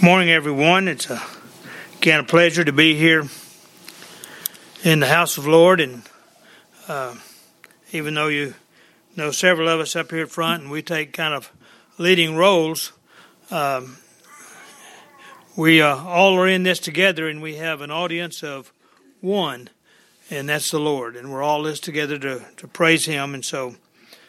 Morning, everyone. It's again a pleasure to be here in the house of the Lord, and even though you know several of us up here at front, and we take kind of leading roles, we all are in this together, and we have an audience of one, and that's the Lord, and we're all this together to praise Him. And so,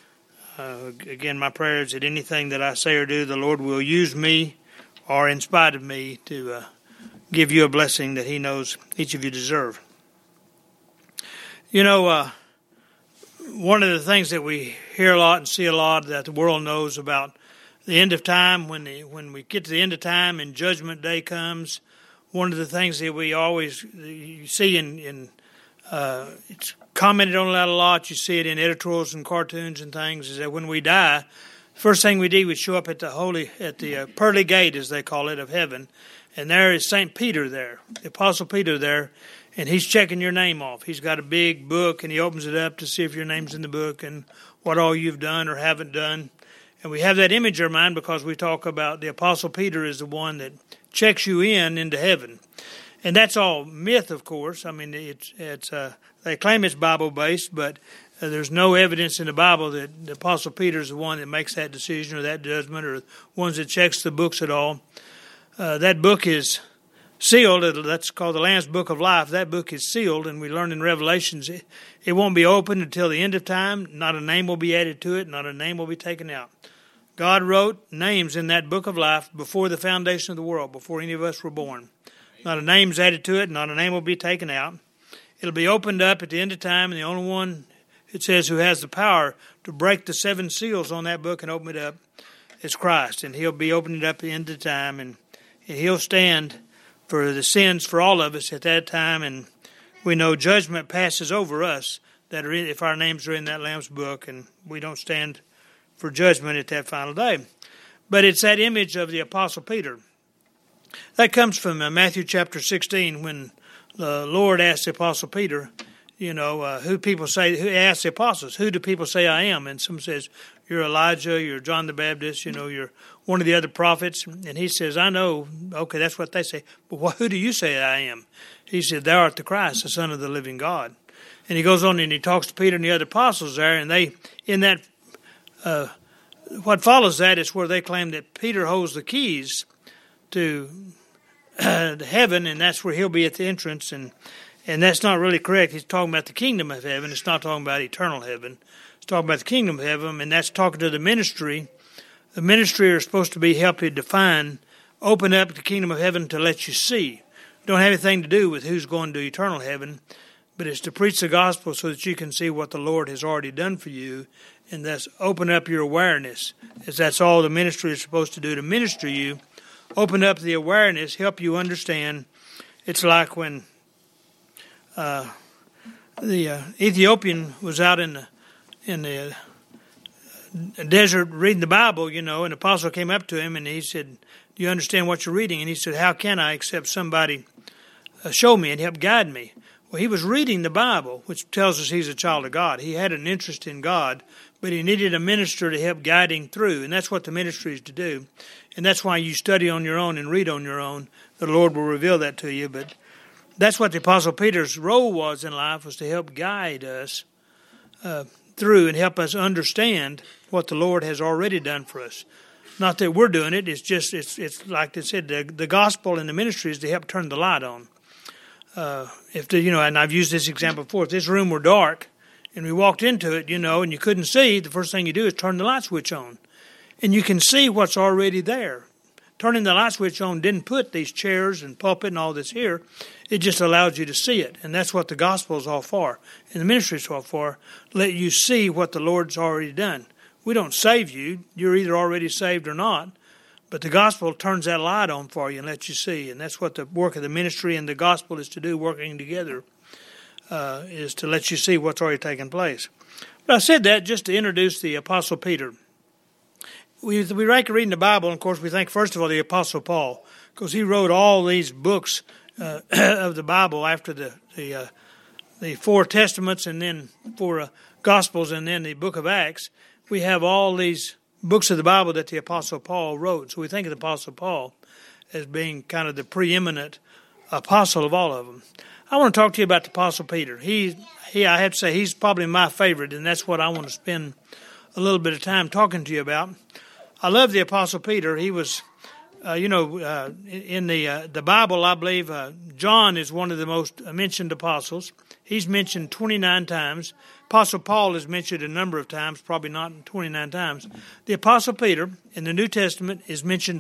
again, my prayer is that anything that I say or do, the Lord will use me, or in spite of me, to give you a blessing that He knows each of you deserve. You know, one of the things that we hear a lot and see a lot that the world knows about the end of time, when we get to the end of time and Judgment Day comes, one of the things that we always you see in it's commented on that a lot, you see it in editorials and cartoons and things, is that when we die, first thing we do, we show up at the pearly gate, as they call it, of heaven, and there is St. Peter there, the Apostle Peter there, and he's checking your name off. He's got a big book, and he opens it up to see if your name's in the book and what all you've done or haven't done. And we have that image in our mind because we talk about the Apostle Peter is the one that checks you into heaven. And that's all myth, of course. I mean, it's they claim it's Bible-based, but there's no evidence in the Bible that the Apostle Peter is the one that makes that decision or that judgment or the ones that checks the books at all. That book is sealed. That's called the Lamb's Book of Life. That book is sealed, and we learn in Revelations it won't be opened until the end of time. Not a name will be added to it. Not a name will be taken out. God wrote names in that book of life before the foundation of the world, before any of us were born. Not a name's added to it. Not a name will be taken out. It'll be opened up at the end of time, and the only one, it says, who has the power to break the seven seals on that book and open it up is Christ. And He'll be opening it up at the end of time, and He'll stand for the sins for all of us at that time. And we know judgment passes over us that are if our names are in that Lamb's book, and we don't stand for judgment at that final day. But it's that image of the Apostle Peter. That comes from Matthew chapter 16, when the Lord asked the Apostle Peter, who asked the apostles, who do people say I am? And some says, you're Elijah, you're John the Baptist, you're one of the other prophets. And he says, I know, okay, that's what they say. But who do you say I am? He said, thou art the Christ, the Son of the living God. And he goes on and he talks to Peter and the other apostles there, and they, in that, what follows that is where they claim that Peter holds the keys to heaven, and that's where he'll be at the entrance, and that's not really correct. He's talking about the kingdom of heaven. It's not talking about eternal heaven. It's talking about the kingdom of heaven, and that's talking to the ministry. The ministry are supposed to be helping define, open up the kingdom of heaven to let you see. Don't have anything to do with who's going to eternal heaven, but it's to preach the gospel so that you can see what the Lord has already done for you, and that's open up your awareness, as that's all the ministry is supposed to do, to minister you. Open up the awareness, help you understand. It's like when the Ethiopian was out in the desert reading the Bible, and the apostle came up to him and he said, do you understand what you're reading? And he said, how can I except somebody show me and help guide me? Well, he was reading the Bible, which tells us he's a child of God. He had an interest in God, but he needed a minister to help guide him through, and that's what the ministry is to do. And that's why you study on your own and read on your own. The Lord will reveal that to you. But that's what the Apostle Peter's role was in life, was to help guide us through and help us understand what the Lord has already done for us. Not that we're doing it. It's just, it's like they said, the gospel and the ministry is to help turn the light on. And I've used this example before. If this room were dark and we walked into it, and you couldn't see, the first thing you do is turn the light switch on. And you can see what's already there. Turning the light switch on didn't put these chairs and pulpit and all this here. It just allows you to see it. And that's what the gospel is all for. And the ministry is all for. Let you see what the Lord's already done. We don't save you. You're either already saved or not. But the gospel turns that light on for you and lets you see. And that's what the work of the ministry and the gospel is to do, working together, is to let you see what's already taken place. But I said that just to introduce the Apostle Peter. We like reading the Bible, and of course we think first of all the Apostle Paul, because he wrote all these books of the Bible after the four Testaments and then four Gospels and then the book of Acts. We have all these books of the Bible that the Apostle Paul wrote. So we think of the Apostle Paul as being kind of the preeminent apostle of all of them. I want to talk to you about the Apostle Peter. I have to say, he's probably my favorite, and that's what I want to spend a little bit of time talking to you about. I love the Apostle Peter. He was, in the Bible, I believe John is one of the most mentioned apostles. He's mentioned 29 times. Apostle Paul is mentioned a number of times, probably not 29 times. The Apostle Peter in the New Testament is mentioned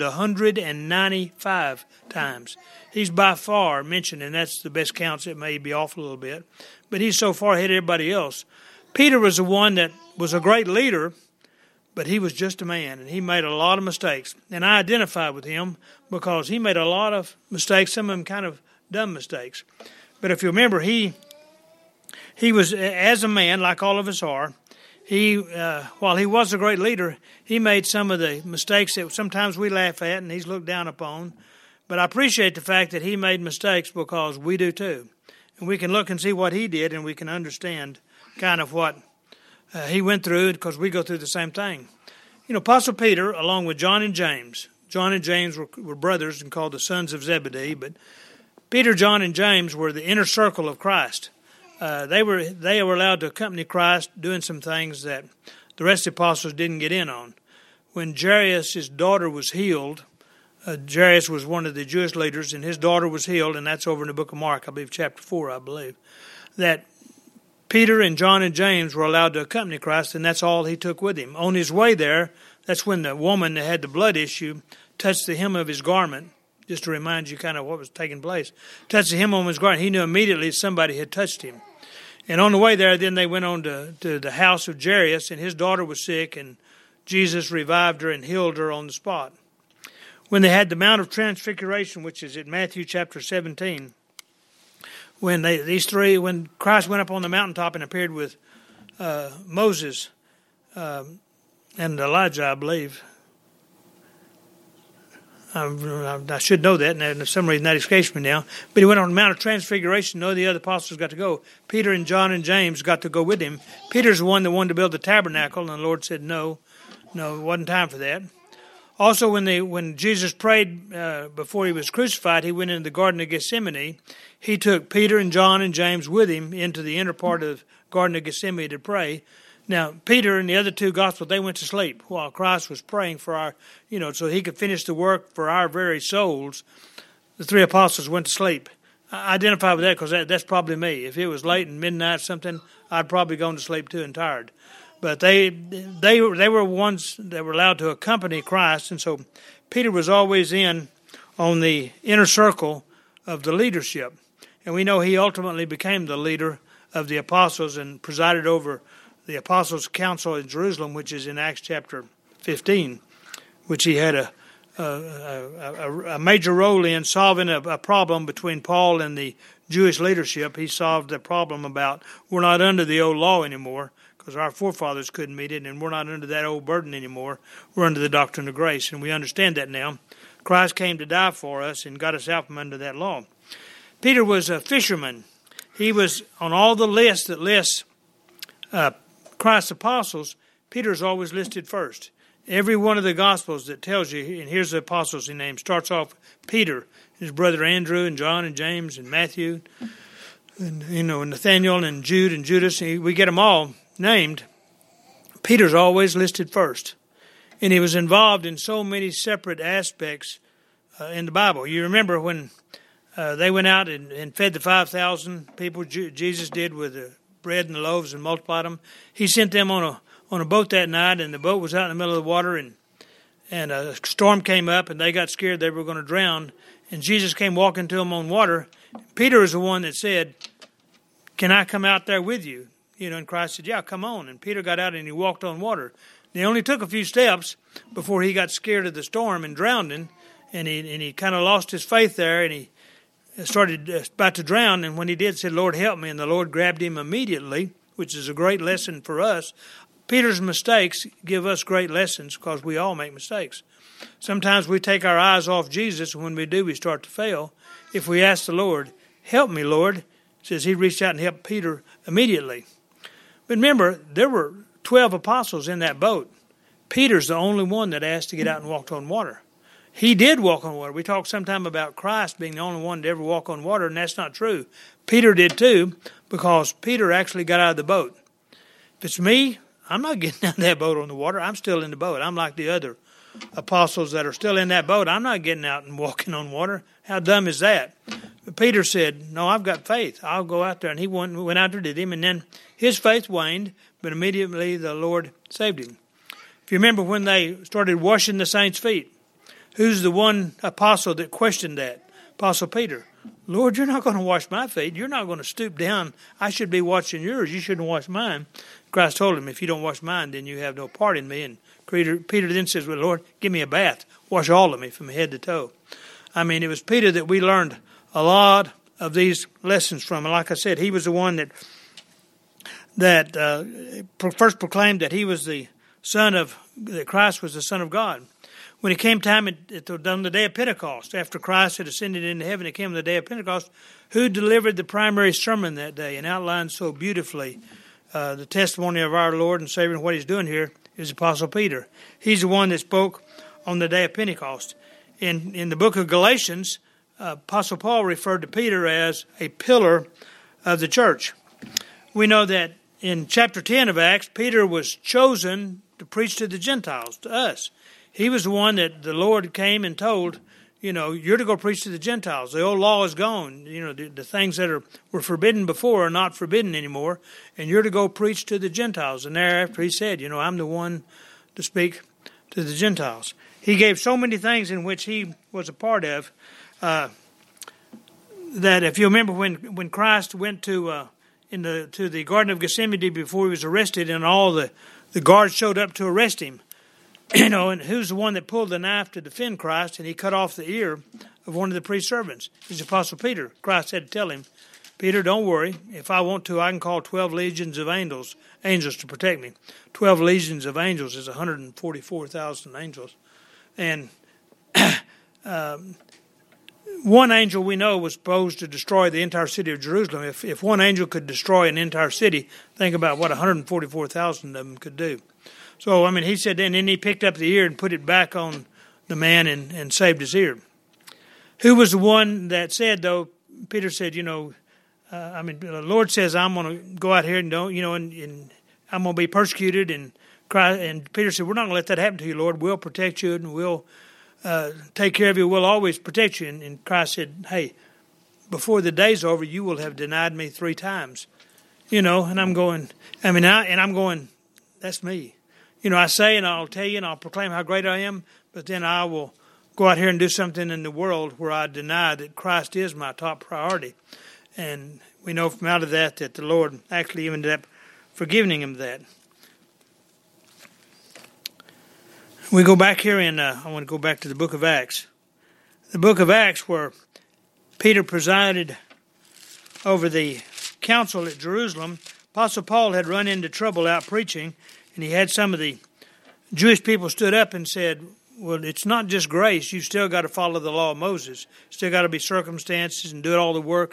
195 times. He's by far mentioned, and that's the best counts. It may be off a little bit, but he's so far ahead of everybody else. Peter was the one that was a great leader, but he was just a man, and he made a lot of mistakes. And I identify with him because he made a lot of mistakes, some of them kind of dumb mistakes. But if you remember, he was, as a man, like all of us are, while he was a great leader, he made some of the mistakes that sometimes we laugh at and he's looked down upon. But I appreciate the fact that he made mistakes because we do too. And we can look and see what he did, and we can understand kind of what he went through, because we go through the same thing. You know, Apostle Peter, along with John and James were brothers and called the sons of Zebedee, but Peter, John, and James were the inner circle of Christ. They were allowed to accompany Christ doing some things that the rest of the apostles didn't get in on. When Jairus' daughter was healed, Jairus was one of the Jewish leaders, and his daughter was healed, and that's over in the book of Mark, I believe, chapter 4, I believe, that Peter and John and James were allowed to accompany Christ, and that's all he took with him. On his way there, that's when the woman that had the blood issue touched the hem of his garment, just to remind you kind of what was taking place. Touched the hem of his garment. He knew immediately somebody had touched him. And on the way there, then they went on to the house of Jairus, and his daughter was sick, and Jesus revived her and healed her on the spot. When they had the Mount of Transfiguration, which is in Matthew chapter 17, when Christ went up on the mountaintop and appeared with Moses and Elijah, I believe. I should know that, and for some reason that escapes me now. But he went on the Mount of Transfiguration. No, the other apostles got to go. Peter and John and James got to go with him. Peter's the one that wanted to build the tabernacle, and the Lord said no, it wasn't time for that. Also, when Jesus prayed before he was crucified, he went into the Garden of Gethsemane. He took Peter and John and James with him into the inner part of the Garden of Gethsemane to pray. Now, Peter and the other two Gospels, they went to sleep while Christ was praying for our, so he could finish the work for our very souls. The three apostles went to sleep. I identify with that because that's probably me. If it was late and midnight or something, I'd probably gone to sleep too and tired. But they were ones that were allowed to accompany Christ, and so Peter was always in on the inner circle of the leadership. And we know he ultimately became the leader of the apostles and presided over the Apostles' Council in Jerusalem, which is in Acts chapter 15, which he had a major role in solving a problem between Paul and the Jewish leadership. He solved the problem about we're not under the old law anymore because our forefathers couldn't meet it, and we're not under that old burden anymore. We're under the doctrine of grace, and we understand that now. Christ came to die for us and got us out from under that law. Peter was a fisherman. He was on all the lists that lists Christ's apostles. Peter's always listed first. Every one of the Gospels that tells you, and here's the apostles he named, starts off Peter, his brother Andrew, and John, and James, and Matthew, and Nathaniel, and Jude, and Judas. We get them all named. Peter's always listed first. And he was involved in so many separate aspects in the Bible. You remember when they went out and fed the 5,000 people, Jesus did with the bread and the loaves and multiplied them. He sent them on a boat that night, and the boat was out in the middle of the water, and a storm came up, and they got scared they were going to drown. And Jesus came walking to them on water. Peter is the one that said, "Can I come out there with you?" And Christ said, "Yeah, come on." And Peter got out and he walked on water. He only took a few steps before he got scared of the storm and drowning, and he kind of lost his faith there, and he started about to drown. And when he did, said, "Lord, help me." And the Lord grabbed him immediately, which is a great lesson for us. Peter's mistakes give us great lessons because we all make mistakes. Sometimes we take our eyes off Jesus, and when we do, we start to fail. If we ask the Lord, "Help me, Lord," it says he reached out and helped Peter immediately. But remember, there were 12 apostles in that boat. Peter's the only one that asked to get out and walked on water. He did walk on water. We talk sometime about Christ being the only one to ever walk on water, and that's not true. Peter did too, because Peter actually got out of the boat. If it's me, I'm not getting out of that boat on the water. I'm still in the boat. I'm like the other apostles that are still in that boat. I'm not getting out and walking on water. How dumb is that? But Peter said, no, I've got faith. I'll go out there. And he went out there, did him, and then his faith waned, but immediately the Lord saved him. If you remember when they started washing the saints' feet, who's the one apostle that questioned that? Apostle Peter. Lord, you're not going to wash my feet. You're not going to stoop down. I should be washing yours. You shouldn't wash mine. Christ told him, if you don't wash mine, then you have no part in me. And Peter then says, well, Lord, give me a bath. Wash all of me from head to toe. I mean, it was Peter that we learned a lot of these lessons from. And like I said, he was the one that first proclaimed that he was that Christ was the Son of God. When it came time on the day of Pentecost, after Christ had ascended into heaven, it came the day of Pentecost, who delivered the primary sermon that day and outlined so beautifully the testimony of our Lord and Savior and what he's doing here is Apostle Peter. He's the one that spoke on the day of Pentecost. In the book of Galatians, Apostle Paul referred to Peter as a pillar of the church. We know that in chapter 10 of Acts, Peter was chosen to preach to the Gentiles, to us. He was the one that the Lord came and told, you're to go preach to the Gentiles. The old law is gone. The things that were forbidden before are not forbidden anymore, and you're to go preach to the Gentiles. And thereafter he said, I'm the one to speak to the Gentiles. He gave so many things in which he was a part of that if you remember when Christ went to the Garden of Gethsemane before he was arrested, and all the guards showed up to arrest him, and who's the one that pulled the knife to defend Christ, and he cut off the ear of one of the priest's servants? It's Apostle Peter. Christ had to tell him, Peter, don't worry. If I want to, I can call 12 legions of angels to protect me. 12 legions of angels is 144,000 angels. And one angel we know was supposed to destroy the entire city of Jerusalem. If one angel could destroy an entire city, think about what 144,000 of them could do. So, he said then he picked up the ear and put it back on the man and saved his ear. Who was the one that said, though, Peter said, the Lord says, I'm going to go out here and and I'm going to be persecuted. And Peter said, we're not going to let that happen to you, Lord. We'll protect you and we'll take care of you. We'll always protect you. And Christ said, hey, before the day's over, you will have denied me 3 times. And I'm going, that's me. I say and I'll tell you and I'll proclaim how great I am, but then I will go out here and do something in the world where I deny that Christ is my top priority. And we know from out of that the Lord actually ended up forgiving him that. We go back here I want to go back to the book of Acts. The book of Acts where Peter presided over the council at Jerusalem. Apostle Paul had run into trouble out preaching, and he had some of the Jewish people stood up and said, well, it's not just grace. You've still got to follow the law of Moses. Still got to be circumcised and do all the work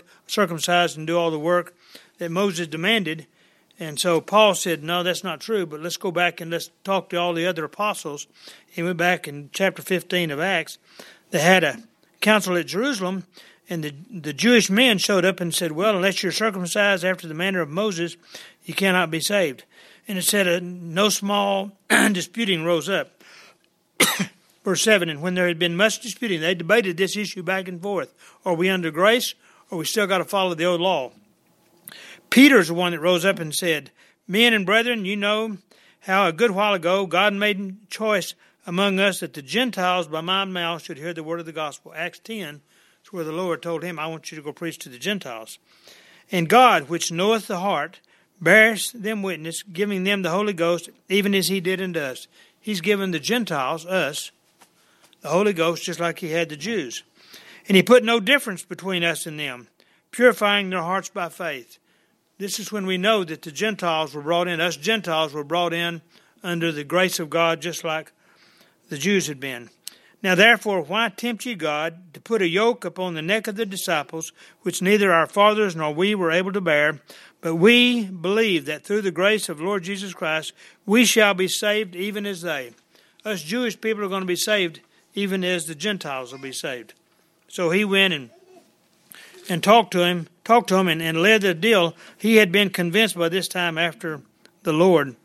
that Moses demanded. And so Paul said, no, that's not true, but let's go back and let's talk to all the other apostles. He went back in chapter 15 of Acts. They had a council at Jerusalem, and the Jewish men showed up and said, well, unless you're circumcised after the manner of Moses, you cannot be saved. And it said no small disputing rose up. Verse 7, and when there had been much disputing, they debated this issue back and forth. Are we under grace, or we still got to follow the old law? Peter's the one that rose up and said, men and brethren, you know how a good while ago God made choice among us that the Gentiles by my mouth should hear the word of the gospel. Acts 10 is where the Lord told him, I want you to go preach to the Gentiles. And God, which knoweth the heart, bears them witness, giving them the Holy Ghost, even as he did unto us. He's given the Gentiles, us, the Holy Ghost, just like he had the Jews. And he put no difference between us and them, purifying their hearts by faith. This is when we know that the Gentiles were brought in. Us Gentiles were brought in under the grace of God, just like the Jews had been. Now therefore, why tempt ye God to put a yoke upon the neck of the disciples, which neither our fathers nor we were able to bear? But we believe that through the grace of Lord Jesus Christ, we shall be saved even as they. Us Jewish people are going to be saved even as the Gentiles will be saved. So he went and talked to him and led the deal. He had been convinced by this time after the Lord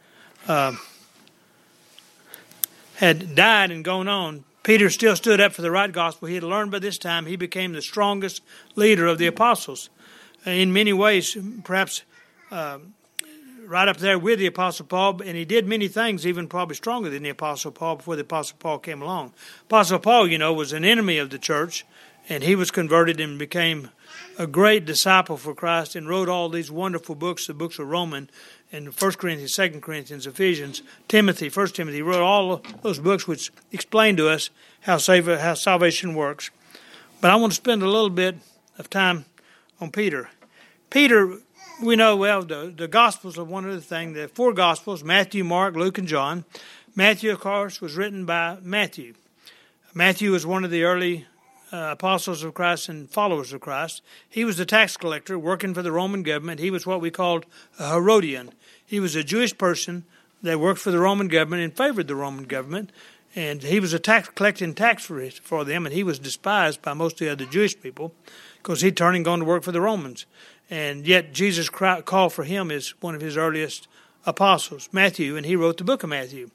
had died and gone on. Peter still stood up for the right gospel. He had learned by this time. He became the strongest leader of the apostles. In many ways, perhaps right up there with the Apostle Paul, and he did many things even probably stronger than the Apostle Paul before the Apostle Paul came along. Apostle Paul, was an enemy of the church, and he was converted and became a great disciple for Christ and wrote all these wonderful books, the books of Romans and 1 Corinthians, 2 Corinthians, Ephesians, Timothy, 1 Timothy. He wrote all those books which explain to us how salvation works. But I want to spend a little bit of time on Peter. Peter, we know well the Gospels are one of the things. The four Gospels, Matthew, Mark, Luke, and John. Matthew, of course, was written by Matthew. Matthew was one of the early apostles of Christ and followers of Christ. He was the tax collector working for the Roman government. He was what we called a Herodian. He was a Jewish person that worked for the Roman government and favored the Roman government. And he was collecting tax for them, and he was despised by most of the other Jewish people because he'd turned and gone to work for the Romans. And yet Jesus called for him as one of his earliest apostles, Matthew, and he wrote the book of Matthew.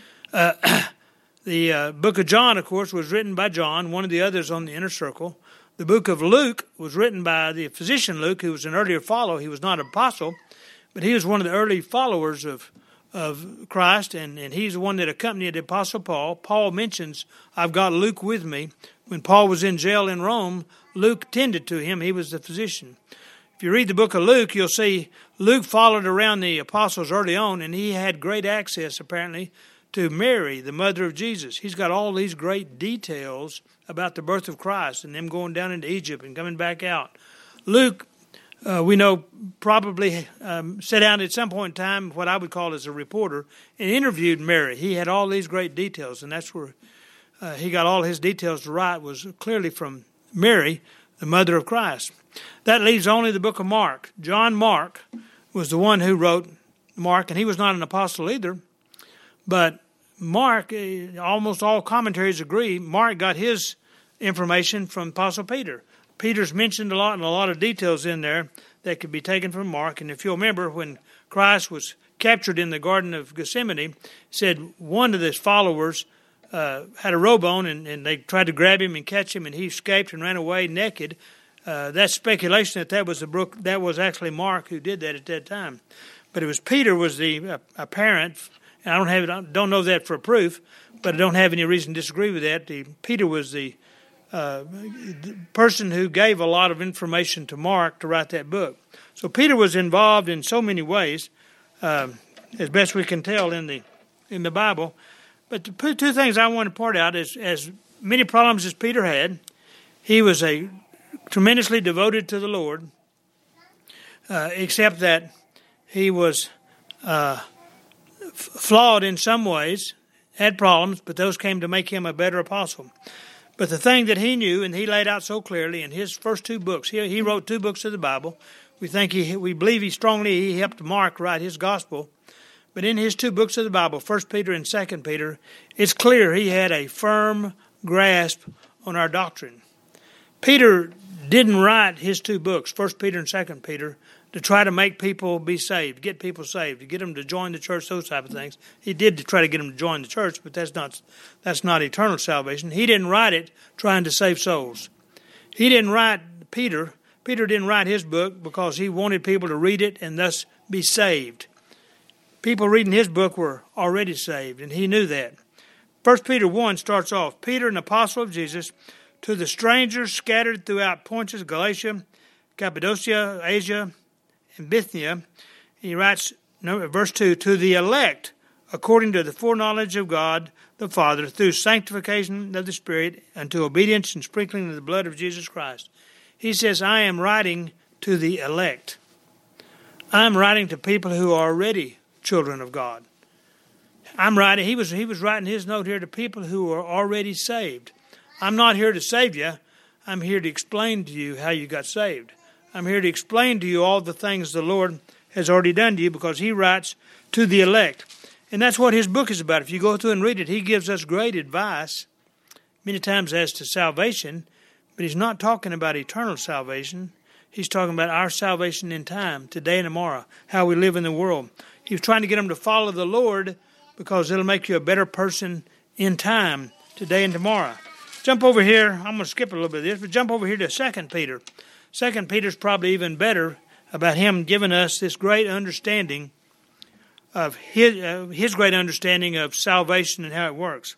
The book of John, of course, was written by John, one of the others on the inner circle. The book of Luke was written by the physician Luke, who was an earlier follower. He was not an apostle, but he was one of the early followers of Christ, and he's the one that accompanied the Apostle Paul. Paul mentions, I've got Luke with me. When Paul was in jail in Rome, Luke tended to him. He was the physician. If you read the book of Luke, you'll see Luke followed around the apostles early on, and he had great access, apparently, to Mary, the mother of Jesus. He's got all these great details about the birth of Christ and them going down into Egypt and coming back out. Luke, we know, probably sat down at some point in time, what I would call as a reporter, and interviewed Mary. He had all these great details, and that's where he got all his details to write, was clearly from Mary, the mother of Christ. That leaves only the book of Mark. John Mark was the one who wrote Mark, and he was not an apostle either. But Mark, almost all commentaries agree, Mark got his information from Apostle Peter. Peter's mentioned a lot, and a lot of details in there that could be taken from Mark. And if you'll remember, when Christ was captured in the Garden of Gethsemane, said one of his followers had a robe on, and they tried to grab him and catch him, and he escaped and ran away naked. That's speculation that was actually Mark who did that at that time. But it was Peter was the apparent. I don't know that for proof, but I don't have any reason to disagree with that. Peter was the person who gave a lot of information to Mark to write that book. So Peter was involved in so many ways, as best we can tell in the Bible. But two things I want to point out is, as many problems as Peter had, he was tremendously devoted to the Lord, except that he was flawed in some ways, had problems, but those came to make him a better apostle. But the thing that he knew, and he laid out so clearly in his first two books, he wrote 2 books of the Bible. We believe he helped Mark write his gospel. But in his 2 books of the Bible, 1 Peter and 2 Peter, it's clear he had a firm grasp on our doctrine. Peter didn't write his 2 books, 1 Peter and 2 Peter, to try to make people be saved, get people saved, to get them to join the church, those type of things. He did to try to get them to join the church, but that's not eternal salvation. He didn't write it trying to save souls. He didn't write Peter didn't write his book because he wanted people to read it and thus be saved. People reading his book were already saved, and he knew that. 1 Peter 1 starts off, Peter, an apostle of Jesus, to the strangers scattered throughout Pontus, Galatia, Cappadocia, Asia, and Bithynia. He writes, verse 2, to the elect, according to the foreknowledge of God the Father, through sanctification of the Spirit, unto obedience and sprinkling of the blood of Jesus Christ. He says, I am writing to the elect. I am writing to people who are already children of God. He was writing his note here to people who are already saved. I'm not here to save you. I'm here to explain to you how you got saved. I'm here to explain to you all the things the Lord has already done to you, because he writes to the elect. And that's what his book is about. If you go through and read it, he gives us great advice many times as to salvation, but he's not talking about eternal salvation. He's talking about our salvation in time, today and tomorrow, how we live in the world. He was trying to get them to follow the Lord because it'll make you a better person in time, today and tomorrow. Jump over here. I'm going to skip a little bit of this, but jump over here to 2 Peter. 2 Peter's probably even better about him giving us this great understanding of his great understanding of salvation and how it works.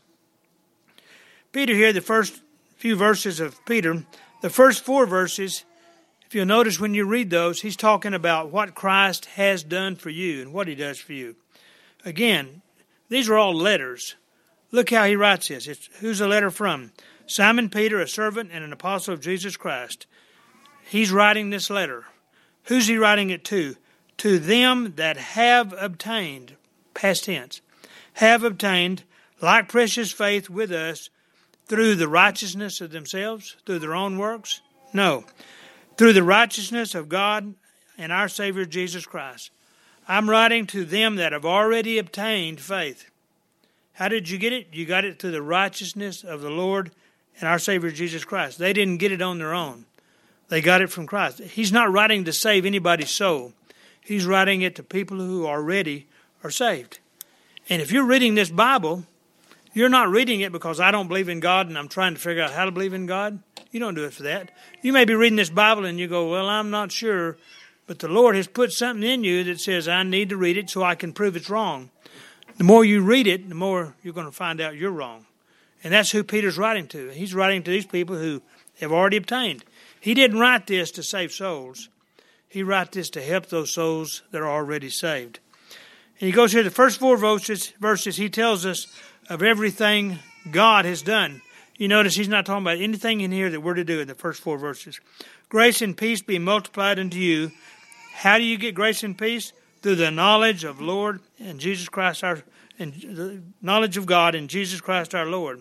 Peter here, the first few verses of Peter, the first 4 verses, if you'll notice when you read those, he's talking about what Christ has done for you and what he does for you. Again, these are all letters. Look how he writes this. Who's the letter from? Simon Peter, a servant and an apostle of Jesus Christ. He's writing this letter. Who's he writing it to? To them that have obtained, past tense, have obtained like precious faith with us through the righteousness of themselves, through their own works? No. Through the righteousness of God and our Savior Jesus Christ. I'm writing to them that have already obtained faith. How did you get it? You got it through the righteousness of the Lord and our Savior Jesus Christ. They didn't get it on their own. They got it from Christ. He's not writing to save anybody's soul. He's writing it to people who already are saved. And if you're reading this Bible, you're not reading it because I don't believe in God and I'm trying to figure out how to believe in God. You don't do it for that. You may be reading this Bible and you go, well, I'm not sure. But the Lord has put something in you that says, I need to read it so I can prove it's wrong. The more you read it, the more you're going to find out you're wrong. And that's who Peter's writing to. He's writing to these people who have already obtained. He didn't write this to save souls. He wrote this to help those souls that are already saved. And he goes here, the first 4 verses, he tells us of everything God has done. You notice he's not talking about anything in here that we're to do in the first 4 verses. Grace and peace be multiplied unto you. How do you get grace and peace? Through the knowledge of Lord and Jesus Christ, and the knowledge of God and Jesus Christ our Lord.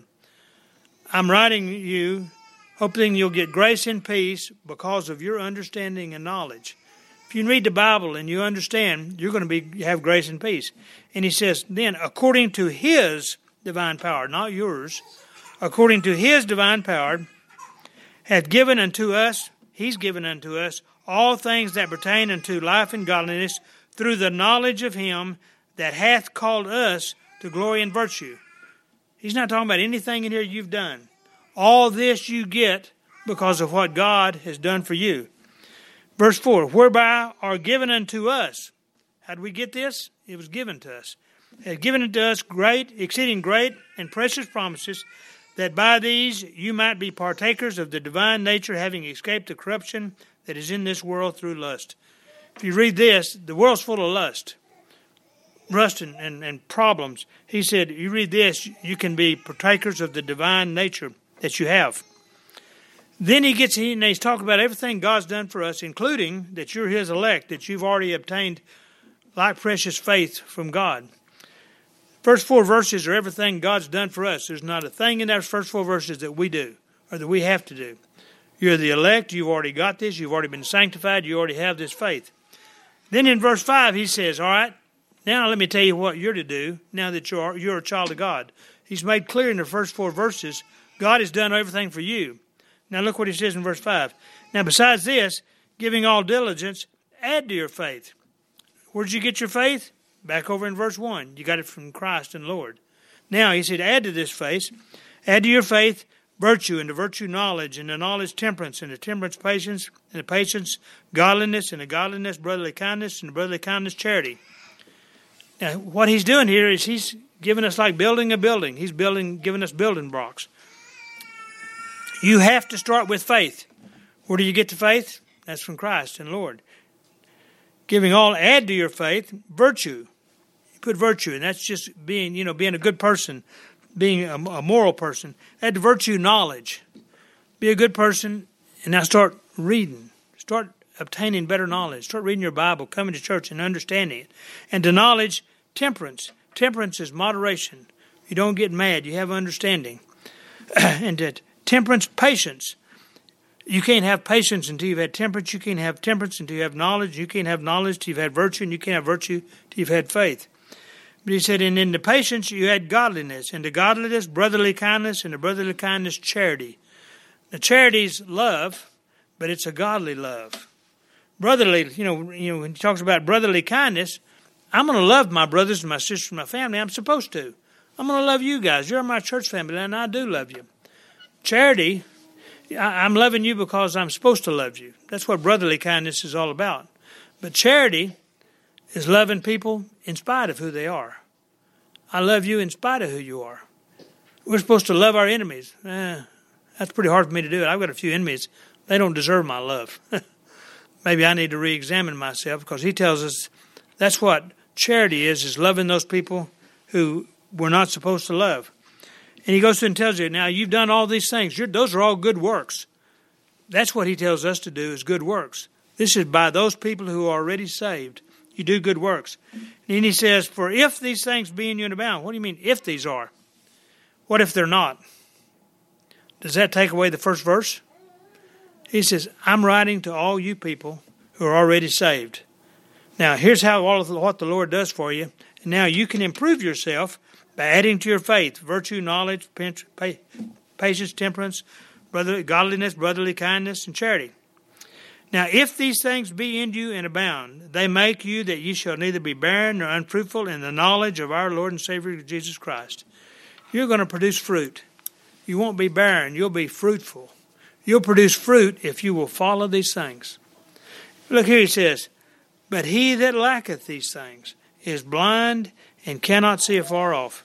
I'm writing you, hoping you'll get grace and peace because of your understanding and knowledge. If you read the Bible and you understand, you're going to have grace and peace. And he says, then, according to his divine power, not yours, according to his divine power, hath given unto us, he's given unto us, all things that pertain unto life and godliness, through the knowledge of him that hath called us to glory and virtue. He's not talking about anything in here you've done. All this you get because of what God has done for you. Verse 4, whereby are given unto us. How did we get this? It was given to us. It has given unto us great, exceeding great and precious promises, that by these you might be partakers of the divine nature, having escaped the corruption that is in this world through lust. If you read this, the world's full of lust and problems. He said, you read this, you can be partakers of the divine nature that you have. Then he's talking about everything God's done for us, including that you're his elect, that you've already obtained like precious faith from God. First 4 verses are everything God's done for us. There's not a thing in those first 4 verses that we do or that we have to do. You're the elect. You've already got this. You've already been sanctified. You already have this faith. Then in verse 5, he says, all right, now let me tell you what you're to do now that you're a child of God. He's made clear in the first 4 verses, God has done everything for you. Now look what he says in verse 5. Now besides this, giving all diligence, add to your faith. Where did you get your faith? Back over in verse 1. You got it from Christ and Lord. Now he said, add to this faith. Add to your faith virtue, and to virtue knowledge, and to knowledge temperance, and to temperance patience, and to patience godliness, and to godliness brotherly kindness, and to brotherly kindness charity. Now what he's doing here is he's giving us like building a building. He's giving us building blocks. You have to start with faith. Where do you get the faith? That's from Christ and Lord. Giving all, add to your faith virtue. You put virtue, and that's just being a good person, being a moral person. Add to virtue knowledge. Be a good person, and now start reading. Start obtaining better knowledge. Start reading your Bible, coming to church and understanding it. And to knowledge, temperance. Temperance is moderation. You don't get mad. You have understanding. And to temperance, patience. You can't have patience until you've had temperance. You can't have temperance until you have knowledge. You can't have knowledge until you've had virtue. And you can't have virtue until you've had faith. But he said, and in the patience you add godliness, and to godliness brotherly kindness, and to brotherly kindness charity. Now charity's love, but it's a godly love. Brotherly, when he talks about brotherly kindness, I'm going to love my brothers and my sisters and my family. I'm supposed to. I'm going to love you guys. You're my church family, and I do love you. Charity, I'm loving you because I'm supposed to love you. That's what brotherly kindness is all about. But charity is loving people in spite of who they are. I love you in spite of who you are. We're supposed to love our enemies. That's pretty hard for me to do. I've got a few enemies. They don't deserve my love. Maybe I need to re-examine myself, because he tells us that's what charity is loving those people who we're not supposed to love. And he goes through and tells you, now you've done all these things. Those are all good works. That's what he tells us to do, is good works. This is by those people who are already saved. You do good works. And he says, for if these things be in you and abound. What do you mean, if these are? What if they're not? Does that take away the first verse? He says, I'm writing to all you people who are already saved. Now, here's how all of what the Lord does for you. And now you can improve yourself by adding to your faith virtue, knowledge, patience, temperance, godliness, brotherly kindness, and charity. Now, if these things be in you and abound, they make you that ye shall neither be barren nor unfruitful in the knowledge of our Lord and Savior Jesus Christ. You're going to produce fruit. You won't be barren. You'll be fruitful. You'll produce fruit if you will follow these things. Look here, he says, but he that lacketh these things is blind and cannot see afar off.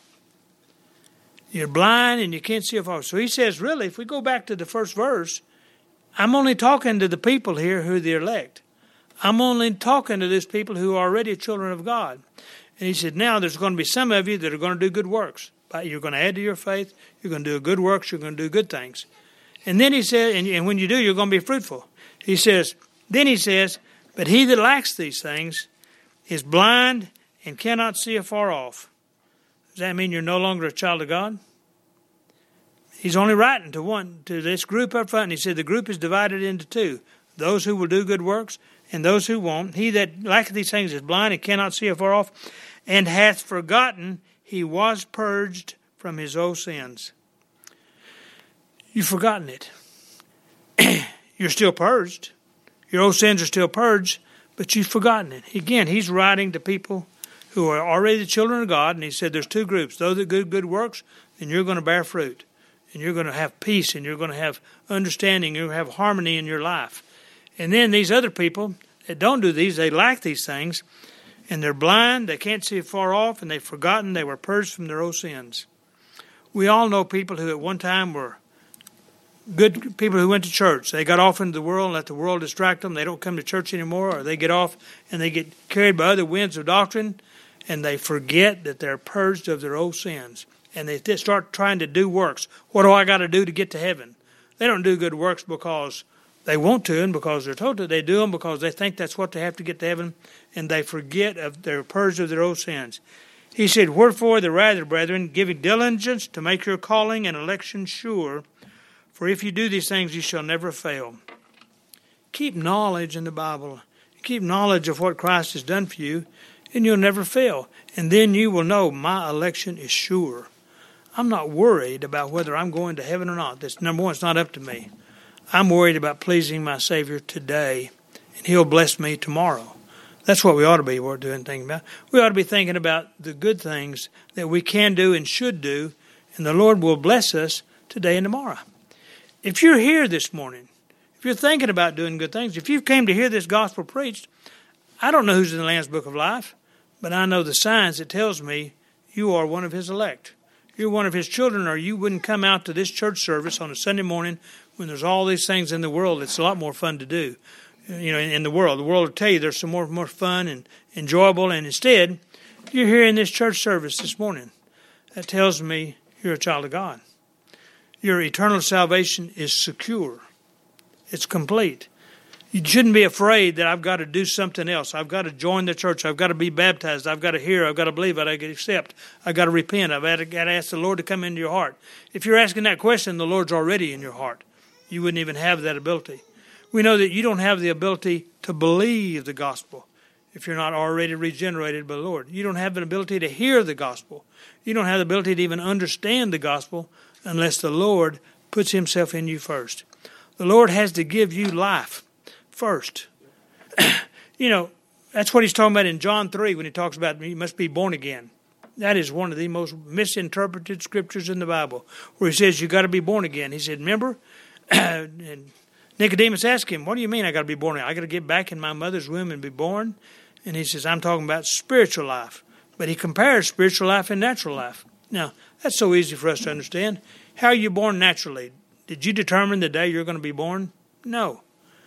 You're blind and you can't see afar off. So he says, really, if we go back to the first verse, I'm only talking to the people here who are the elect. I'm only talking to these people who are already children of God. And he said, now there's going to be some of you that are going to do good works. You're going to add to your faith. You're going to do good works. You're going to do good things. And then he said, and when you do, you're going to be fruitful. He says, but he that lacks these things is blind and cannot see afar off. Does that mean you're no longer a child of God? He's only writing to this group up front. And he said the group is divided into two. Those who will do good works and those who won't. He that lacketh these things is blind and cannot see afar off, and hath forgotten he was purged from his old sins. You've forgotten it. You're still purged. Your old sins are still purged, but you've forgotten it. Again, he's writing to people who are already the children of God, and he said there's two groups. Those that do good works, and you're going to bear fruit. And you're going to have peace, and you're going to have understanding, you're going to have harmony in your life. And then these other people that don't do these, they lack these things, and they're blind, they can't see far off, and they've forgotten they were purged from their old sins. We all know people who at one time were good people who went to church. They got off into the world and let the world distract them. They don't come to church anymore, or they get off and they get carried by other winds of doctrine, and they forget that they're purged of their old sins. And they start trying to do works. What do I got to do to get to heaven? They don't do good works because they want to and because they're told to. They do them because they think that's what they have to get to heaven, and they forget of their purge of their old sins. He said, wherefore the rather, brethren, giving diligence to make your calling and election sure, for if you do these things, you shall never fail. Keep knowledge in the Bible. Keep knowledge of what Christ has done for you, and you'll never fail. And then you will know my election is sure. I'm not worried about whether I'm going to heaven or not. That's number one, it's not up to me. I'm worried about pleasing my Savior today, and He'll bless me tomorrow. That's what we ought to be thinking about. We ought to be thinking about the good things that we can do and should do, and the Lord will bless us today and tomorrow. If you're here this morning, if you're thinking about doing good things, if you came to hear this gospel preached, I don't know who's in the Lamb's Book of Life, but I know the signs that tells me you are one of His elect. You're one of His children, or you wouldn't come out to this church service on a Sunday morning when there's all these things in the world. It's a lot more fun to do, in the world. The world will tell you there's some more fun and enjoyable, and instead, you're here in this church service this morning. That tells me you're a child of God. Your eternal salvation is secure. It's complete. You shouldn't be afraid that I've got to do something else. I've got to join the church. I've got to be baptized. I've got to hear. I've got to believe. I've got to accept. I've got to repent. I've got to ask the Lord to come into your heart. If you're asking that question, the Lord's already in your heart. You wouldn't even have that ability. We know that you don't have the ability to believe the gospel. if you're not already regenerated by the Lord. You don't have an ability to hear the gospel. You don't have the ability to even understand the gospel unless the Lord puts himself in you first. The Lord has to give you life first. That's what he's talking about in John 3 when he talks about you must be born again. That is one of the most misinterpreted scriptures in the Bible, where he says you got to be born again. He said, remember? And Nicodemus asked him, what do you mean I got to be born again? I got to get back in my mother's womb and be born? And he says, I'm talking about spiritual life. But he compares spiritual life and natural life. Now, that's so easy for us to understand. How are you born naturally? Did you determine the day you're going to be born? No.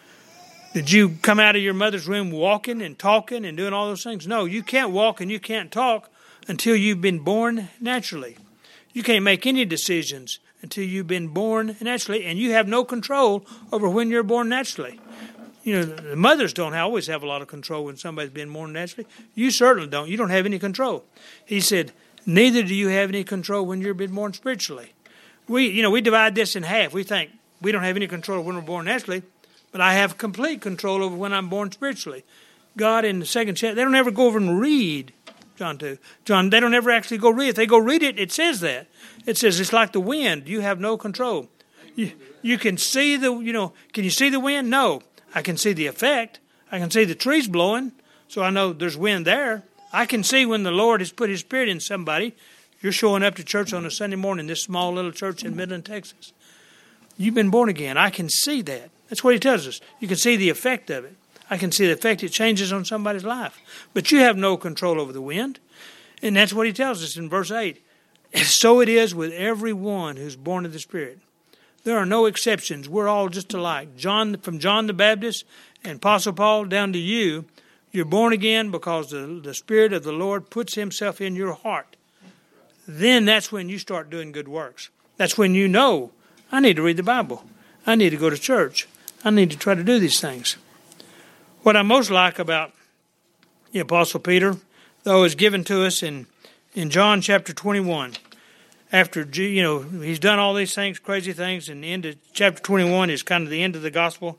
Did you come out of your mother's womb walking and talking and doing all those things? No, you can't walk and you can't talk until you've been born naturally. You can't make any decisions until you've been born naturally, and you have no control over when you're born naturally. The mothers don't always have a lot of control when somebody's been born naturally. You certainly don't. You don't have any control. He said, neither do you have any control when you're been born spiritually. We divide this in half. We think we don't have any control when we're born naturally, but I have complete control over when I'm born spiritually. God in the second chapter, they don't ever go over and read John 2. They don't ever actually go read it. If they go read it, it says that. It says it's like the wind. You have no control. You can see can you see the wind? No. I can see the effect. I can see the trees blowing, so I know there's wind there. I can see when the Lord has put his Spirit in somebody. You're showing up to church on a Sunday morning, this small little church in Midland, Texas. You've been born again. I can see that. That's what he tells us. You can see the effect of it. I can see the effect it changes on somebody's life. But you have no control over the wind. And that's what he tells us in verse 8. So it is with everyone who's born of the Spirit. There are no exceptions. We're all just alike. From John the Baptist and Apostle Paul down to you, you're born again because the Spirit of the Lord puts himself in your heart. Then that's when you start doing good works. That's when you know, I need to read the Bible. I need to go to church. I need to try to do these things. What I most like about the Apostle Peter, though, is given to us in John chapter 21. After, he's done all these things, crazy things, and the end of chapter 21 is kind of the end of the gospel.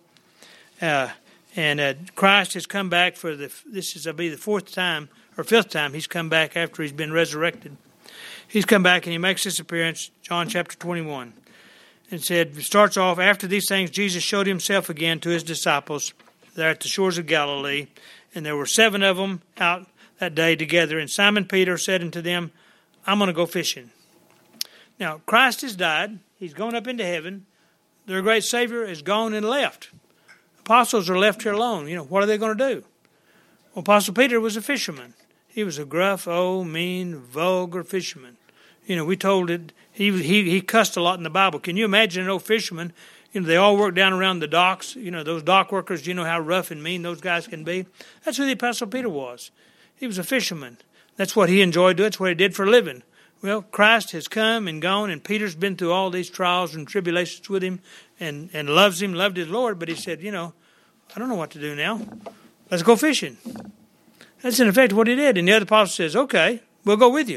And Christ has come back this will be the fifth time he's come back after he's been resurrected. He's come back and he makes his appearance, John chapter 21. And starts off, after these things, Jesus showed himself again to his disciples there at the shores of Galilee. And there were 7 of them out that day together. And Simon Peter said unto them, I'm going to go fishing. Now, Christ has died. He's gone up into heaven. Their great Savior is gone and left. Apostles are left here alone. What are they going to do? Well, Apostle Peter was a fisherman. He was a gruff, mean, vulgar fisherman. We told it, he cussed a lot in the Bible. Can you imagine an old fisherman? They all work down around the docks. Those dock workers, how rough and mean those guys can be. That's who the Apostle Peter was. He was a fisherman. That's what he enjoyed doing. That's what he did for a living. Well, Christ has come and gone, and Peter's been through all these trials and tribulations with him and loves him, loved his Lord. But he said, I don't know what to do now. Let's go fishing. That's in effect what he did. And the other apostle says, okay, we'll go with you.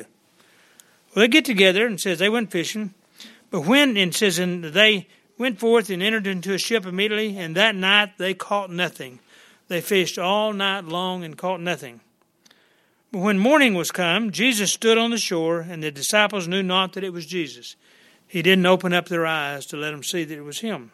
Well, they get together and says they went fishing. But and they went forth and entered into a ship immediately, and that night they caught nothing. They fished all night long and caught nothing. But when morning was come, Jesus stood on the shore, and the disciples knew not that it was Jesus. He didn't open up their eyes to let them see that it was him.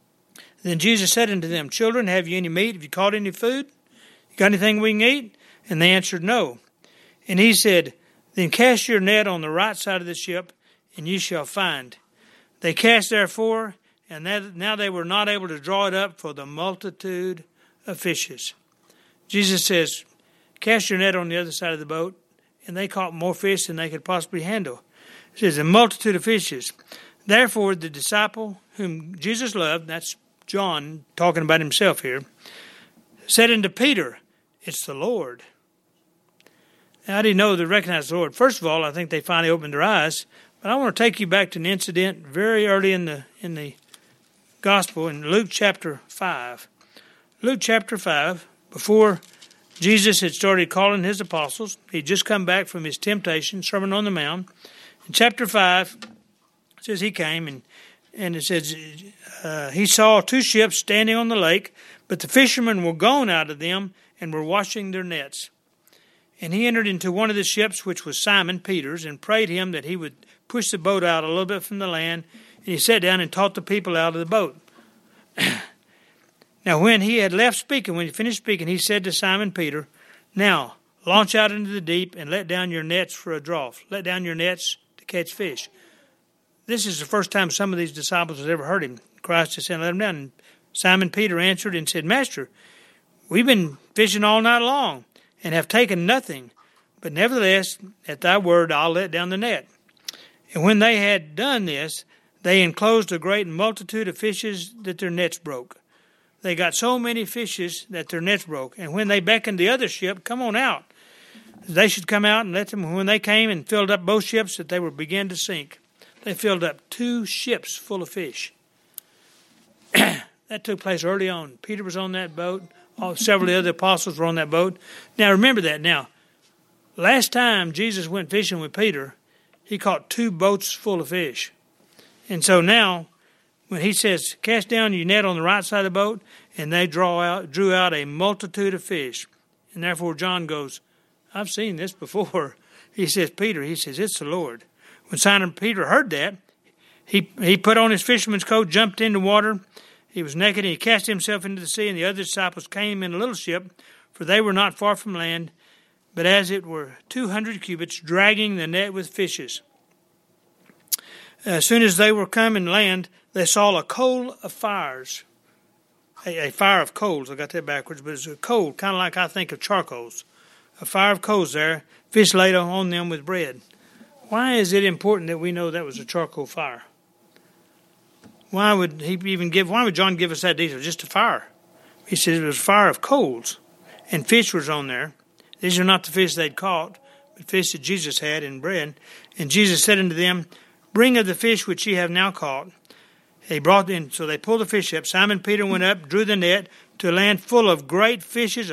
Then Jesus said unto them, Children, have you any meat? Have you caught any food? You got anything we can eat? And they answered, No. And he said, Then cast your net on the right side of the ship, and ye shall find. They cast therefore, and now they were not able to draw it up for the multitude of fishes. Jesus says, Cast your net on the other side of the boat, and they caught more fish than they could possibly handle. It says, a multitude of fishes. Therefore, the disciple whom Jesus loved, that's John talking about himself here, said unto Peter, It's the Lord. Now, how do you know they recognize the Lord? First of all, I think they finally opened their eyes. But I want to take you back to an incident very early in the gospel in Luke chapter 5. Luke chapter 5, before Jesus had started calling his apostles, he'd just come back from his temptation, Sermon on the Mount. In chapter 5, it says he came, and it says he saw 2 ships standing on the lake, but the fishermen were gone out of them, and were washing their nets. And he entered into one of the ships, which was Simon Peter's, and prayed him that he would push the boat out a little bit from the land. And he sat down and taught the people out of the boat. Now when he had left speaking, when he finished speaking, he said to Simon Peter, "Now launch out into the deep and let down your nets for a draught." Let down your nets to catch fish. This is the first time some of these disciples had ever heard him. Christ had said, "Let them down." And Simon Peter answered and said, "Master, we've been fishing all night long and have taken nothing. But nevertheless, at thy word, I'll let down the net." And when they had done this, they enclosed a great multitude of fishes that their nets broke. They got so many fishes that their nets broke. And when they beckoned the other ship, "Come on out," they should come out and let them. When they came and filled up both ships, that they were began to sink. They filled up 2 ships full of fish. That took place early on. Peter was on that boat. Several of the other apostles were on that boat. Now remember that. Now, last time Jesus went fishing with Peter, he caught 2 boats full of fish. And so now, when he says, "Cast down your net on the right side of the boat," and they drew out a multitude of fish. And therefore John goes, "I've seen this before." He says, "Peter," he says, "it's the Lord." When Simon Peter heard that, he put on his fisherman's coat, jumped in the water. He was naked, and he cast himself into the sea, and the other disciples came in a little ship, for they were not far from land, but as it were 200 cubits, dragging the net with fishes. As soon as they were come and land, they saw a coal of fires. A fire of coals. I got that backwards, but it's a coal, kind of like I think of charcoals. A fire of coals there, fish laid on them with bread. Why is it important that we know that was a charcoal fire? Why would John give us that detail? Just a fire. He says it was a fire of coals, and fish was on there. These are not the fish they'd caught, but fish that Jesus had and bread. And Jesus said unto them, "Bring of the fish which ye have now caught." They brought in, so they pulled the fish up. Simon Peter went up, drew the net to a land full of great fishes,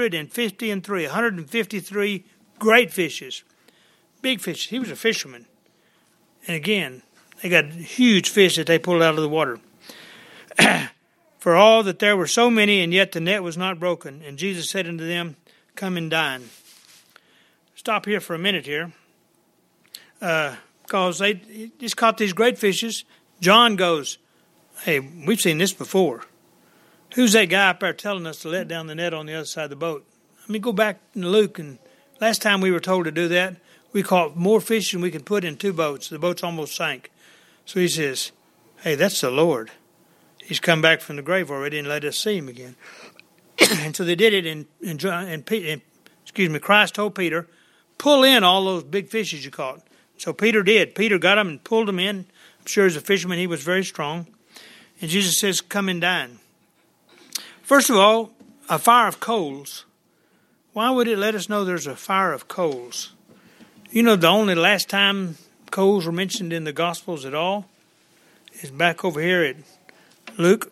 153 great fishes. Big fish. He was a fisherman. And again, they got huge fish that they pulled out of the water. For all that there were so many, and yet the net was not broken. And Jesus said unto them, "Come and dine." Stop here for a minute here. Because they just caught these great fishes. John goes, "Hey, we've seen this before. Who's that guy up there telling us to let down the net on the other side of the boat?" Let me go back in Luke, and last time we were told to do that, we caught more fish than we could put in 2 boats. The boats almost sank. So he says, "Hey, that's the Lord. He's come back from the grave already and let us see him again." And so they did it, and Christ told Peter, "Pull in all those big fishes you caught." So Peter did. Peter got them and pulled them in. I'm sure as a fisherman he was very strong. And Jesus says, "Come and dine." First of all, a fire of coals. Why would it let us know there's a fire of coals? You know, the only last time coals were mentioned in the Gospels at all is back over here at Luke.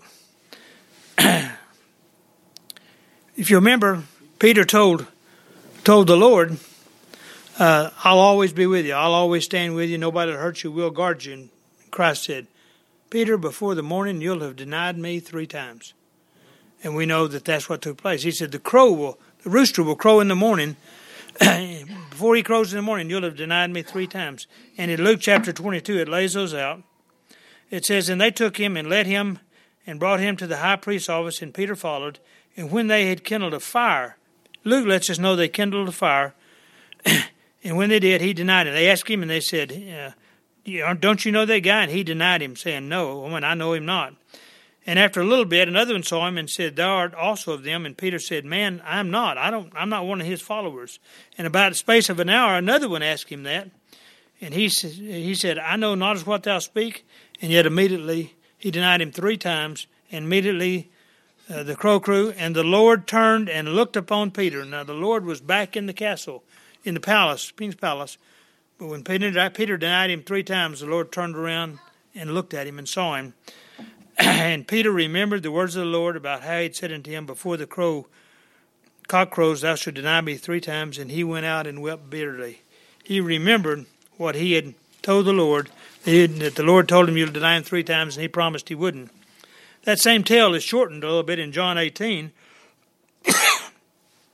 If you remember, Peter told the Lord, "I'll always be with you. I'll always stand with you. Nobody will hurt you. We'll guard you." And Christ said, "Peter, before the morning you'll have denied me 3 times. And we know that that's what took place. He said, the rooster will crow in the morning. Before he crows in the morning, you'll have denied me 3 times. And in Luke chapter 22, it lays those out. It says, "And they took him and led him and brought him to the high priest's office, and Peter followed. And when they had kindled a fire," Luke lets us know they kindled a fire, "and when they did, he denied it." They asked him, and they said, "Don't you know that guy?" And he denied him, saying, "No, woman, I know him not." And after a little bit, another one saw him and said, "Thou art also of them." And Peter said, "Man, I'm not. I'm not one of his followers." And about the space of an hour, another one asked him that. And he said, "I know not as what thou speak." And yet immediately he denied him 3 times. And immediately the crow crew, and the Lord turned and looked upon Peter. Now the Lord was back in the castle, in the palace, King's palace. But when Peter denied him 3 times, the Lord turned around and looked at him and saw him. And Peter remembered the words of the Lord about how he had said unto him, "Before the cock crows, thou shalt deny me 3 times." And he went out and wept bitterly. He remembered what he had told the Lord, that the Lord told him, "You'll deny him 3 times," and he promised he wouldn't. That same tale is shortened a little bit in John 18.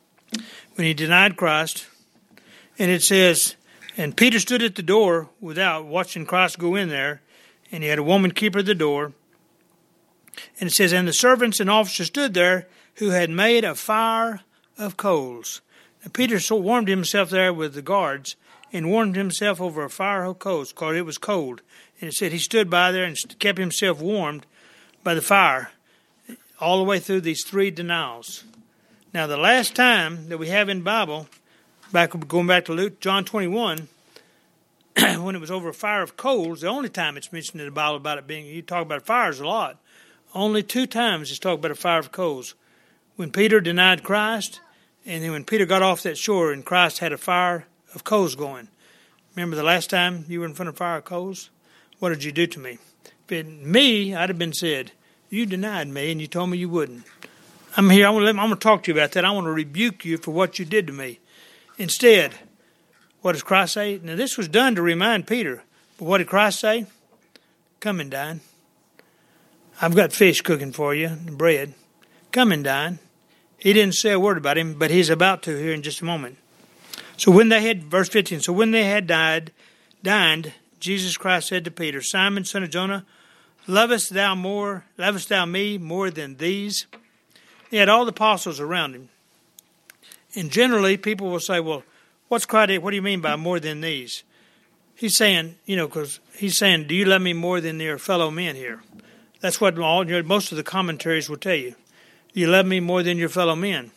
when he denied Christ. And it says, and Peter stood at the door without, watching Christ go in there, and he had a woman keep her at the door. And it says, and the servants and officers stood there who had made a fire of coals. And Peter warmed himself there with the guards and warmed himself over a fire of coals because it was cold. And it said he stood by there and kept himself warmed by the fire all the way through these 3 denials. Now, the last time that we have in the Bible, going back to Luke, John 21, when it was over a fire of coals, the only time it's mentioned in the Bible about it being, you talk about fires a lot. Only 2 times it's talked about a fire of coals. When Peter denied Christ, and then when Peter got off that shore and Christ had a fire of coals going. Remember the last time you were in front of a fire of coals? What did you do to me? If it me, I'd have been said, you denied me and you told me you wouldn't. I'm here, I'm going to talk to you about that. I want to rebuke you for what you did to me. Instead, what does Christ say? Now this was done to remind Peter. But what did Christ say? Come and dine. I've got fish cooking for you and bread. Come and dine. He didn't say a word about him, but he's about to here in just a moment. So when they had, verse 15, so when they had dined, Jesus Christ said to Peter, Simon, son of Jonah, lovest thou me more than these? He had all the apostles around him. And generally, people will say, well, what do you mean by more than these? He's saying, because he's saying, do you love me more than your fellow men here? That's what most of the commentaries will tell you. Do you love me more than your fellow men?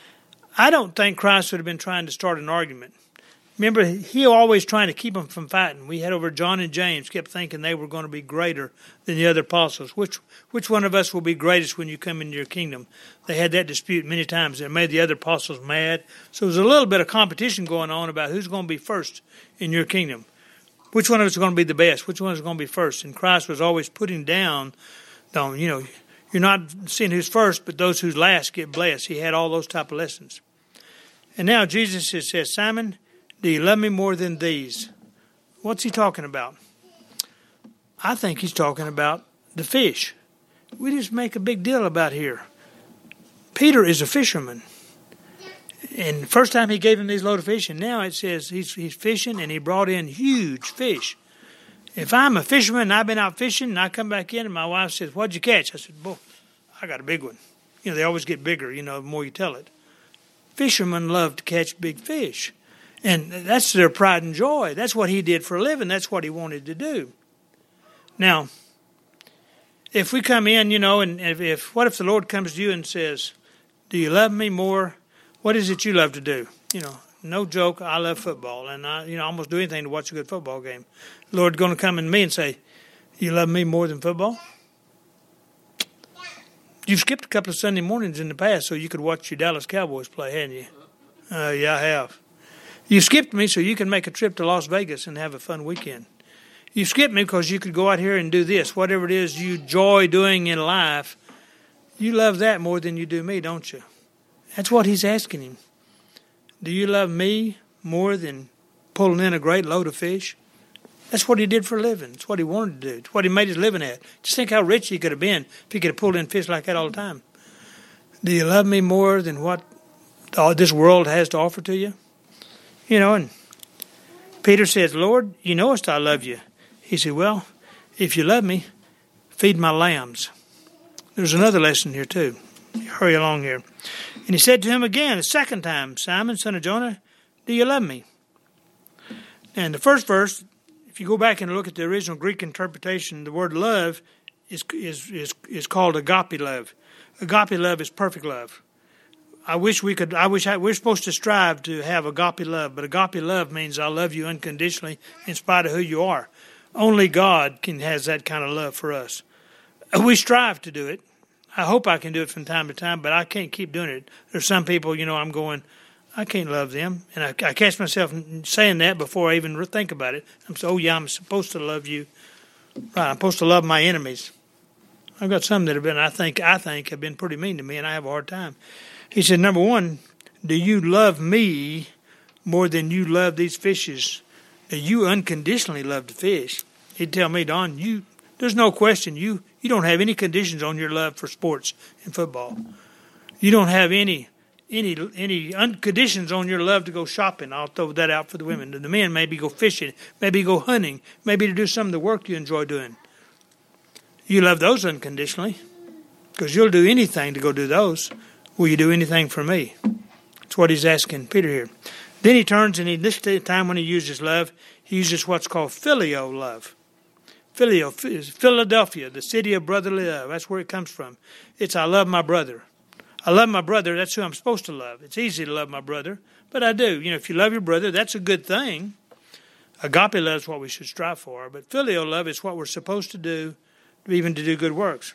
I don't think Christ would have been trying to start an argument. Remember, he always trying to keep them from fighting. We had over John and James, kept thinking they were going to be greater than the other apostles. Which one of us will be greatest when you come into your kingdom? They had that dispute many times. It made the other apostles mad. So there's a little bit of competition going on about who's going to be first in your kingdom. Which one of us is going to be the best? Which one is going to be first? And Christ was always putting down, you're not seeing who's first, but those who's last get blessed. He had all those type of lessons. And now Jesus says, Simon, do you love me more than these? What's he talking about? I think he's talking about the fish. We just make a big deal about here. Peter is a fisherman. And the first time he gave him these load of fish, and now it says he's fishing and he brought in huge fish. If I'm a fisherman and I've been out fishing and I come back in and my wife says, what'd you catch? I said, boy, I got a big one. They always get bigger, the more you tell it. Fishermen love to catch big fish. And that's their pride and joy. That's what he did for a living. That's what he wanted to do. Now, if we come in, and what if the Lord comes to you and says, do you love me more? What is it you love to do? No joke, I love football. And I almost do anything to watch a good football game. The Lord's going to come to me and say, you love me more than football? You've skipped a couple of Sunday mornings in the past so you could watch your Dallas Cowboys play, hadn't you? Yeah, I have. You skipped me so you can make a trip to Las Vegas and have a fun weekend. You skipped me because you could go out here and do this. Whatever it is you enjoy doing in life, you love that more than you do me, don't you? That's what he's asking him. Do you love me more than pulling in a great load of fish? That's what he did for a living. It's what he wanted to do. It's what he made his living at. Just think how rich he could have been if he could have pulled in fish like that all the time. Do you love me more than what this world has to offer to you? And Peter says, Lord, you knowest I love you. He said, well, if you love me, feed my lambs. There's another lesson here too. Hurry along here. And he said to him again, a second time, Simon, son of Jonah, do you love me? And the first verse, if you go back and look at the original Greek interpretation, the word love is called agape love. Agape love is perfect love. We're supposed to strive to have agape love, but agape love means I love you unconditionally in spite of who you are. Only God has that kind of love for us. We strive to do it. I hope I can do it from time to time, but I can't keep doing it. There's some people, I'm going, I can't love them. And I catch myself saying that before I even think about it. I'm supposed to love you. Right, I'm supposed to love my enemies. I've got some that have been, I think have been pretty mean to me, and I have a hard time. He said, number one, do you love me more than you love these fishes? Do you unconditionally love the fish? He'd tell me, Don, there's no question, you don't have any conditions on your love for sports and football. You don't have any any conditions on your love to go shopping. I'll throw that out for the women. The men maybe go fishing, maybe go hunting, maybe to do some of the work you enjoy doing. You love those unconditionally because you'll do anything to go do those. Will you do anything for me? That's what he's asking Peter here. Then he turns and this time when he uses love, he uses what's called phileo love. Phileo is Philadelphia, the city of brotherly love. That's where it comes from. It's I love my brother. I love my brother. That's who I'm supposed to love. It's easy to love my brother, but I do. If you love your brother, that's a good thing. Agape love is what we should strive for, but filial love is what we're supposed to do, even to do good works.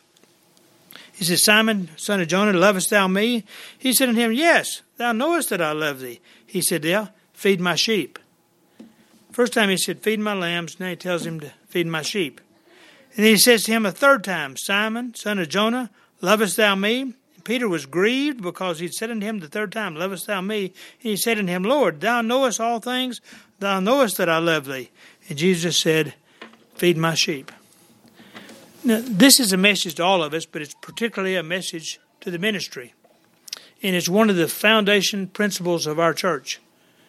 He says, Simon, son of Jonah, lovest thou me? He said unto him, Yes, thou knowest that I love thee. He said, Yeah, feed my sheep. First time he said, feed my lambs. Now he tells him to feed my sheep. And then he says to him a third time, Simon, son of Jonah, lovest thou me? And Peter was grieved because he'd said unto him the third time, lovest thou me? And he said unto him, Lord, thou knowest all things. Thou knowest that I love thee. And Jesus said, feed my sheep. Now, this is a message to all of us, but it's particularly a message to the ministry. And it's one of the foundation principles of our church.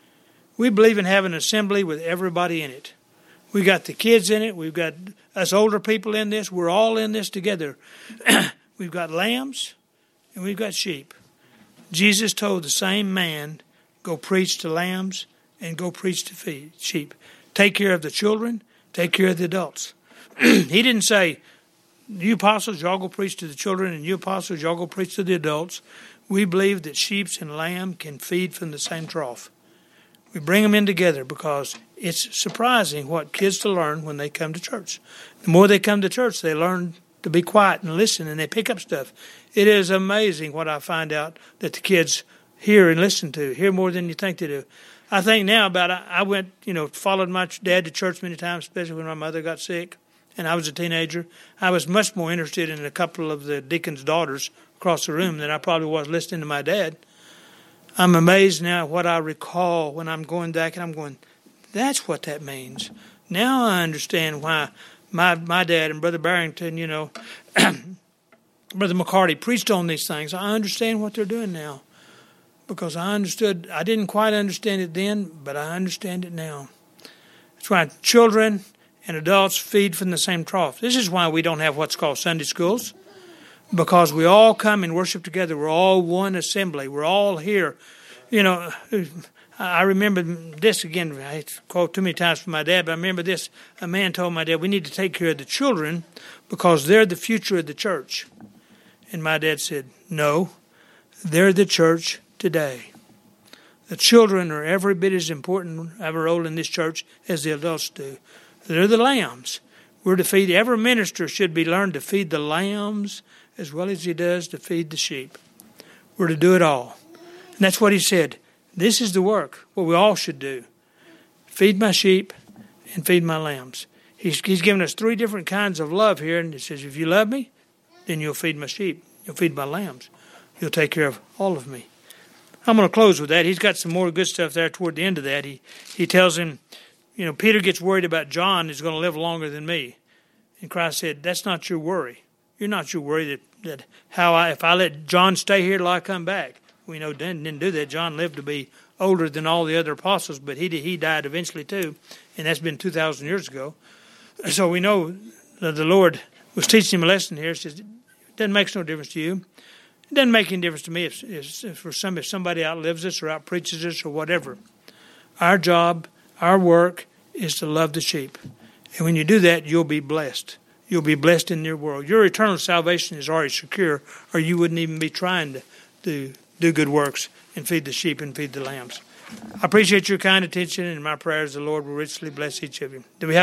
We believe in having an assembly with everybody in it. We got the kids in it. We've got us older people in this. We're all in this together. We've got lambs and we've got sheep. Jesus told the same man, go preach to lambs and go preach to sheep. Take care of the children. Take care of the adults. He didn't say, you apostles, y'all go preach to the children, and you apostles, y'all go preach to the adults. We believe that sheep and lamb can feed from the same trough. We bring them in together because it's surprising what kids to learn when they come to church. The more they come to church, they learn to be quiet and listen, and they pick up stuff. It is amazing what I find out that the kids hear and listen to, hear more than you think they do. I think now I went, followed my dad to church many times, especially when my mother got sick, and I was a teenager. I was much more interested in a couple of the deacon's daughters across the room than I probably was listening to my dad. I'm amazed now at what I recall when I'm going back and I'm going, that's what that means. Now I understand why my dad and Brother Barrington, Brother McCarty preached on these things. I understand what they're doing now because I didn't quite understand it then, but I understand it now. That's why children and adults feed from the same trough. This is why we don't have what's called Sunday schools, because we all come and worship together. We're all one assembly. We're all here. I remember this again. I quote too many times from my dad, but I remember this. A man told my dad, we need to take care of the children because they're the future of the church. And my dad said, no, they're the church today. The children are every bit as important, have a role in this church as the adults do. They're the lambs. We're to feed. Every minister should be learned to feed the lambs as well as he does to feed the sheep. We're to do it all. And that's what he said. This is the work, what we all should do. Feed my sheep and feed my lambs. He's given us three different kinds of love here. And he says, if you love me, then you'll feed my sheep. You'll feed my lambs. You'll take care of all of me. I'm going to close with that. He's got some more good stuff there toward the end of that. He tells him, Peter gets worried about John is going to live longer than me. And Christ said, that's not your worry. You're not your worry that if I let John stay here till I come back. We know didn't do that. John lived to be older than all the other apostles, but he died eventually too, and that's been 2,000 years ago. So we know that the Lord was teaching him a lesson here. He says, it doesn't make no difference to you. It doesn't make any difference to me if somebody outlives us or outpreaches us or whatever. Our job, our work is to love the sheep. And when you do that, you'll be blessed. You'll be blessed in your world. Your eternal salvation is already secure, or you wouldn't even be trying to do good works and feed the sheep and feed the lambs. I appreciate your kind attention, and my prayers the Lord will richly bless each of you. Do we have